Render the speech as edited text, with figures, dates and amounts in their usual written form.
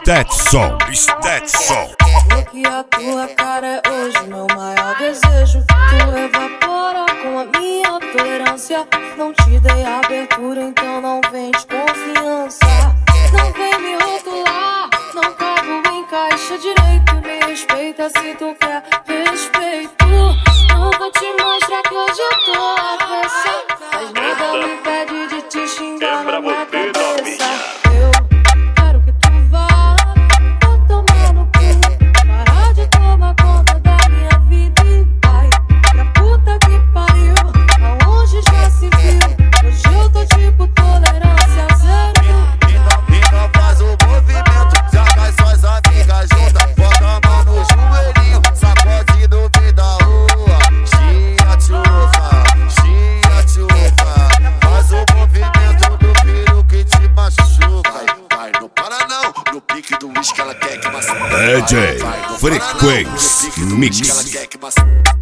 Stetson. Sei que a tua cara é hoje meu maior desejo. Tu evapora com a minha tolerância. Não te dei abertura, então não vem de confiança. Não vem me rotular, não cabo em caixa direito. Me respeita se tu quer respeito. Não vou te mostrar que hoje eu tô avessa, mas nada me impede de te xingar na minha cabeça. Eu quero que tu vá tomar no cu, parar de tomar conta da minha vida e vai pra puta que pariu, aonde já se viu. Hoje eu tô tipo tolerância zero. Então faz o movimento, já cai suas amigas juntas. Bota a mão no joelhinho, sacode no meio da rua. Chia tchufa, faz o movimento do filho que te machuca. Vai, não para não, no pique do uísque ela quer que maçã. DJ Frequency Mix. Ela quer que maçã.